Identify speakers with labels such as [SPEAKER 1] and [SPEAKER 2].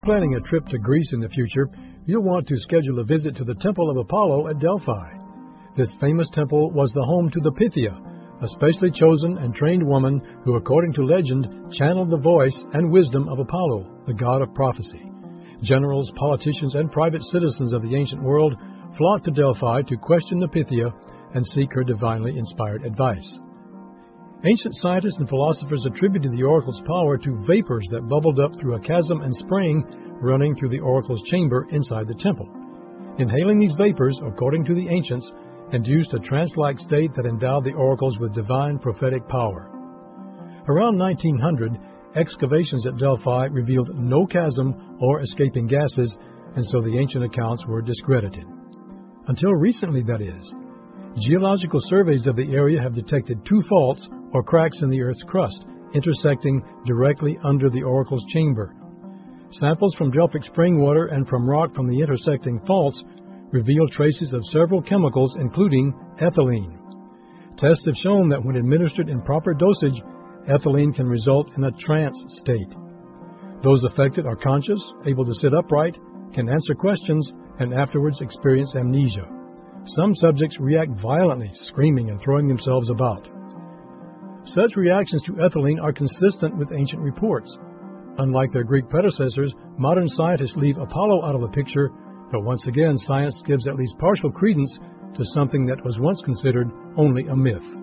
[SPEAKER 1] Planning a trip to Greece in the future, you'll want to schedule a visit to the Temple of Apollo at Delphi. This famous temple was the home to the Pythia, a specially chosen and trained woman who, according to legend, channeled the voice and wisdom of Apollo, the god of prophecy. Generals, politicians, and private citizens of the ancient world flocked to Delphi to question the Pythia and seek her divinely inspired advice. Ancient scientists and philosophers attributed the oracle's power to vapors that bubbled up through a chasm and spring running through the oracle's chamber inside the temple. Inhaling these vapors, according to the ancients, induced a trance-like state that endowed the oracles with divine prophetic power. Around 1900, excavations at Delphi revealed no chasm or escaping gases, and so the ancient accounts were discredited. Until recently, that is. Geological surveys of the area have detected 2 faults or cracks in the Earth's crust, intersecting directly under the oracle's chamber. Samples from Delphic spring water and from rock from the intersecting faults reveal traces of several chemicals, including ethylene. Tests have shown that when administered in proper dosage, ethylene can result in a trance state. Those affected are conscious, able to sit upright, can answer questions, and afterwards experience amnesia. Some subjects react violently, screaming and throwing themselves about. Such reactions to ethylene are consistent with ancient reports. Unlike their Greek predecessors, modern scientists leave Apollo out of the picture, but once again science gives at least partial credence to something that was once considered only a myth.